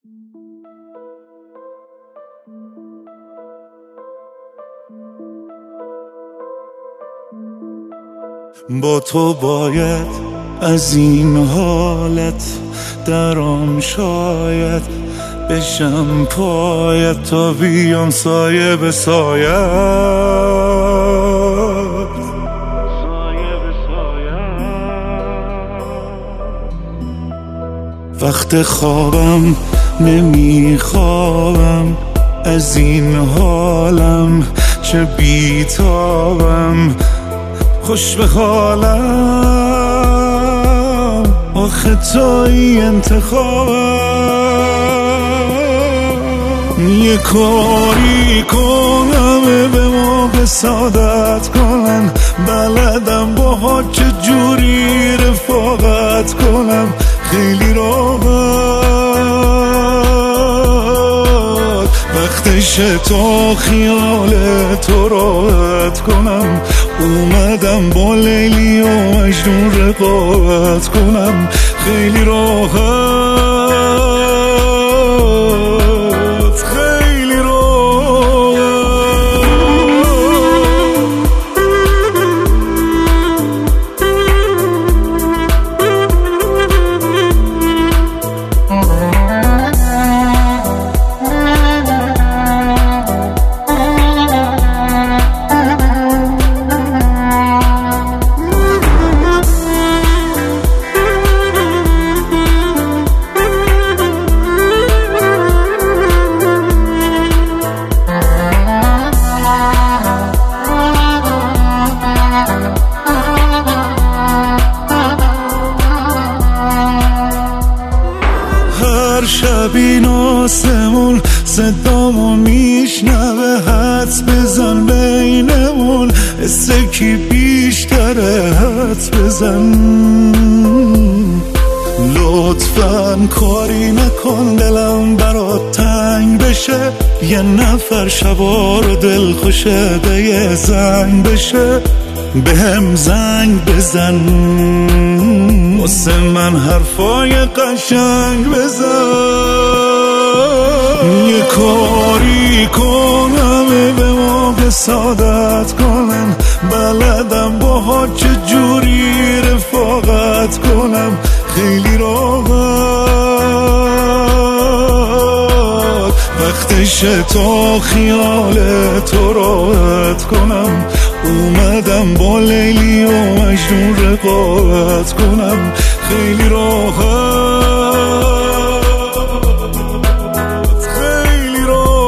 با تو باید از این حالت درام، شاید بشم پایت تا بیام سایه به سایت. وقت خوابم نمیخوابم از این حالم، چه بیتابم خوش به حالم، آخه توی انتخابم. یه کاری کنم به موقع سعادت کنم، بلدم با چه جوری رفاقت کنم، خیلی راحت وقتشه تا خیال تو راحت کنم. اومدم با لیلی و مجنون رقابت کنم، خیلی راحت، خیلی راحت. شب این آسمون صدامو میشنوه، حدس بزن بینمون استکی بیشتره، حدس بزن. لطفاً کاری نکن دلم برات تنگ بشه، یه نفر شبا رو دل خوشه به یه زنگ بشه، به هم زنگ بزن واسه من حرفای قشنگ بزن. یه کاری کنم به موقع سعادت کنم، بلدم با چه جوری رفاقت کنم، خیلی راحت وقتشه تا خیال تو راحت کنم. اومدم با لیلی و مجنون رقابت کنم، خیلی راحت، خیلی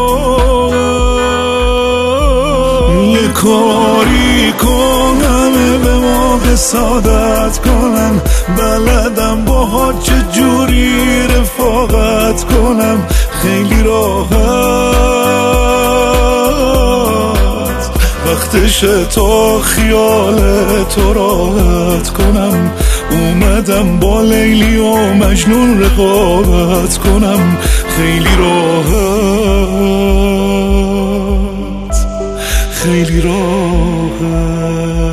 راحت. یه کاری کنم به موقع سعادت کنم، بلدم با چه جوری رفاقت کنم، خیلی راحت وقتشه تا خیال تو راحت کنم. اومدم با لیلی و مجنون رقابت کنم، خیلی راحت، خیلی راحت.